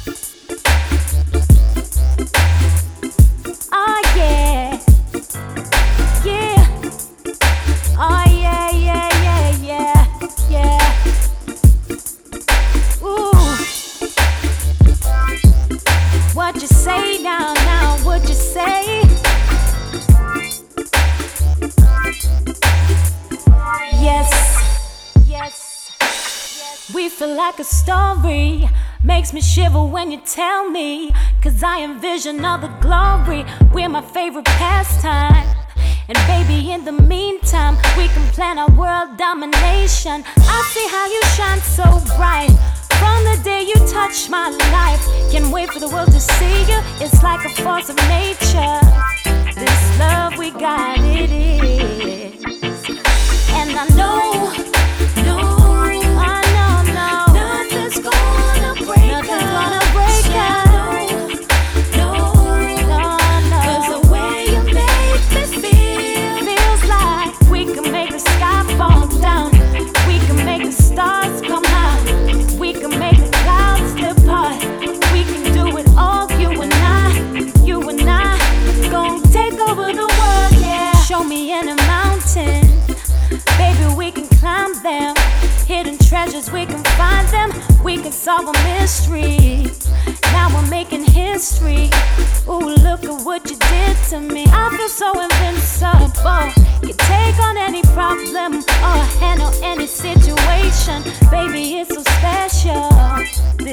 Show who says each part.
Speaker 1: Oh yeah, yeah. Oh yeah, yeah, yeah, yeah, yeah. Ooh, what you say now, now? What you say? Yes, yes, yes. We feel like a story. Makes me shiver when you tell me. Cause I envision all the glory. We're my favorite pastime. And baby, in the meantime, we can plan our world domination. I see how you shine so bright. From the day you touch my life, can't wait for the world to see you. It's like a force of nature. This love we got, it is. And I know, no, I know, nothing's gonna break us. Nothing's gonna break us. No, no, no. 'Cause the way you make me feel feels like we can make the sky fall down. We can make the stars come out. We can make the clouds depart. We can do it all, you and I, gon' take over the world, yeah. Show me in a mountain, baby, we can climb them. Hidden treasures, we can find them. We can solve a mystery. Now we're making history. Ooh, look at what you did to me. I feel so invincible. You take on any problem or handle any situation. Baby, it's so special.